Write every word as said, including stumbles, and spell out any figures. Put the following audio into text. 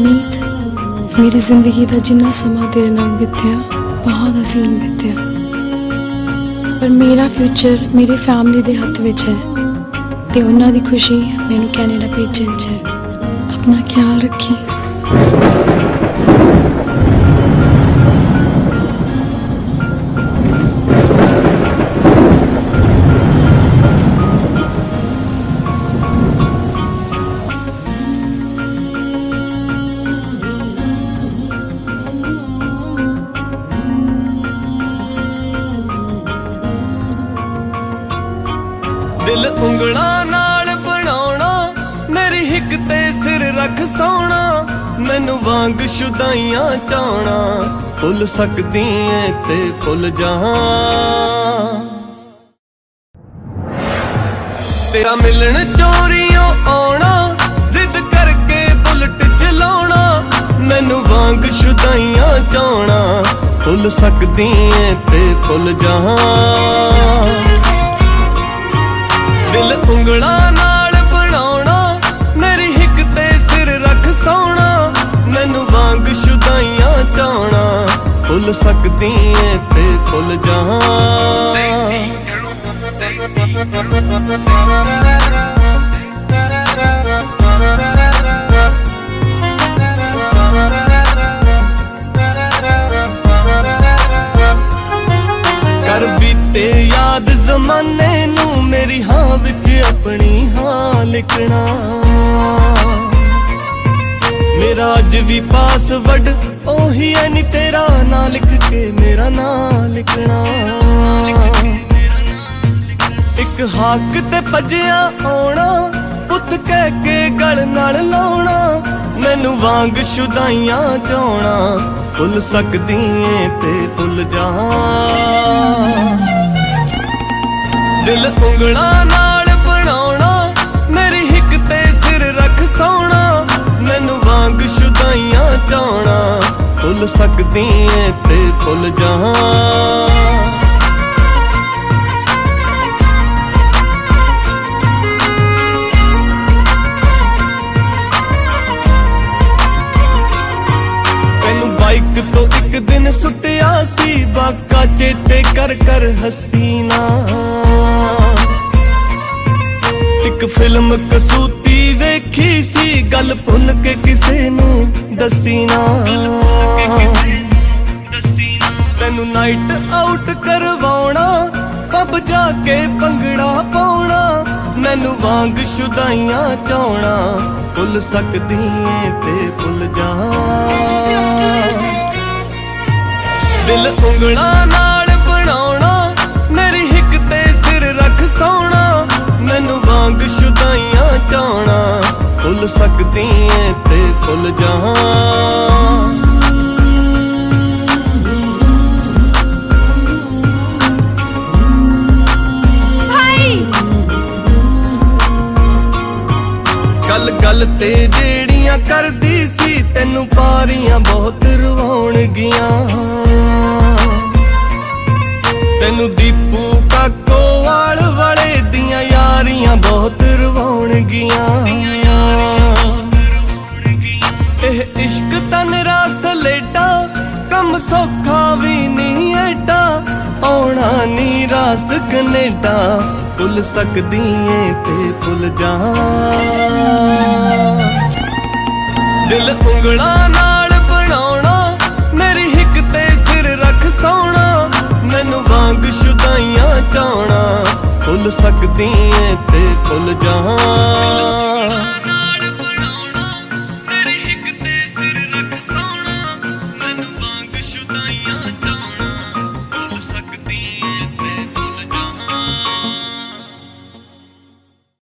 मीत मेरी जिंदगी का जिन्ना समा तेरे नाल बीतिया बहुत हसीन बीतिया, पर मेरा फ्यूचर मेरी फैमिली के हथ विच है ते उन्हां दी खुशी मैनू कैनेडा भेजण च है। अपना ख्याल रखी। दिल उंगलां नाल बनाउणा, मेरी हिक ते सिर रख सोना, मैनू वांग शुदाइयां चाहना, भुल सकदी ऐ ते भुल जां। तेरा मिलन चोरियों आउणा, जिद करके बुलट चलाउणा, मैनू वांग शुदाइयां चाहना, भुल सकदी ऐ ते भुल जां। दिल उंगलां नाल बनाउणा, मेरी हिक ते सिर रख सोना, मैनू वांग शुदाइयां चाहना, भुल सकदी ऐ ते भुल जां। कर बीते याद जमाने नू, मेरी हाँ विच अपनी हाँ लिखना, मेरा अज भी पासवर्ड ओही है नी, तेरा ना लिख के मेरा ना लिखना। एक हाक ते भजिया आउणा, पुत कह के गल नाल लाउणा, मैनू वांग शुदाइयां चाहना, भुल सकदी ऐ ते भुल जां। दिल उंगलां नाल बनाउणा, मेरी हिक ते सिर रख सोना, मैनू वांग शुदाइयां चाहना, भुल सकदी ऐ ते भुल जां। बाइक तो एक दिन सुटिया सी, बाका चेते कर कर हसीना, एक फिल्म कसूती वेखी सी, गल भुल के किसे नू दसी ना। तेनू नाइट आउट करवाउणा, पब जाके भंगड़ा पाउणा, मैनू वांग शुदाइयां चाहना, भुल सकदी ऐ ते भुल जां। दिल उंगलां नाल बनाउणा, मेरी हिक ते सिर रख सोना, मैनू वांग शुदाइयां चाहना, भुल सकदी ऐ ते भुल जां। गल गल ते जेड़ियां करदी सी, तेनू पारियां बहुत रवाउणगियां, तेनू दीपू काको वाल वाले दियां यारियां बहुत रवाउणगियां। एह इश्क तन रास लेटा, कम सौखा भी नहीं एडा, आउणा नी रास कनेडा, भुल सकदी ऐ ते भुल जां। दिल उंगलां नाल बनाउणा, मेरी हिक ते सिर रख सोना, मैनू वांग शुदाइयां चाहना, भुल सकदी ऐ ते भुल जां।